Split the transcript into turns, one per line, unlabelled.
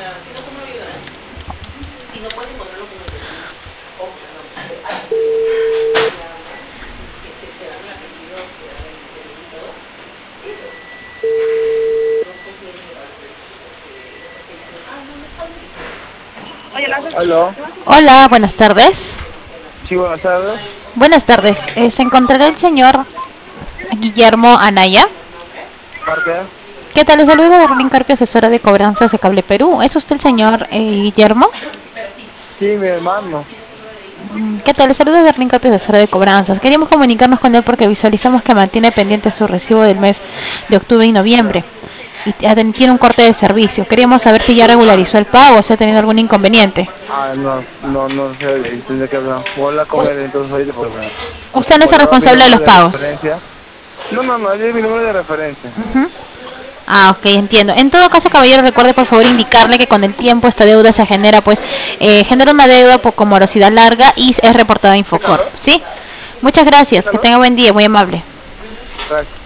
Aló.
Hola, buenas tardes.
Sí, buenas tardes.
Buenas tardes. ¿Se encontrará el señor Guillermo Anaya?
¿Parte?
¿Qué tal? Le saludo de Berlín Carpio, asesora de cobranzas de Cable Perú. ¿Es usted el señor Guillermo?
Sí, mi hermano.
¿Qué tal? Le saludo de Berlín Carpio, asesora de cobranzas. Queríamos comunicarnos con él porque visualizamos que mantiene pendiente su recibo del mes de octubre y noviembre. Y tiene un corte de servicio. Queríamos saber si ya regularizó el pago o si ha tenido algún inconveniente.
Ah, no sé, tendría que hablar. Voy a hablar con él entonces ahorita porque...
Usted no es
Como
el
le doy mi
responsable de
número
los
de
pagos.
referencia. No, es mi número de referencia.
Ah, ok, entiendo. En todo caso, caballero, recuerde por favor indicarle que con el tiempo esta deuda se genera, genera una deuda con morosidad larga y es reportada a Infocorp, ¿sí? Muchas gracias, que tenga buen día, muy amable.
Gracias.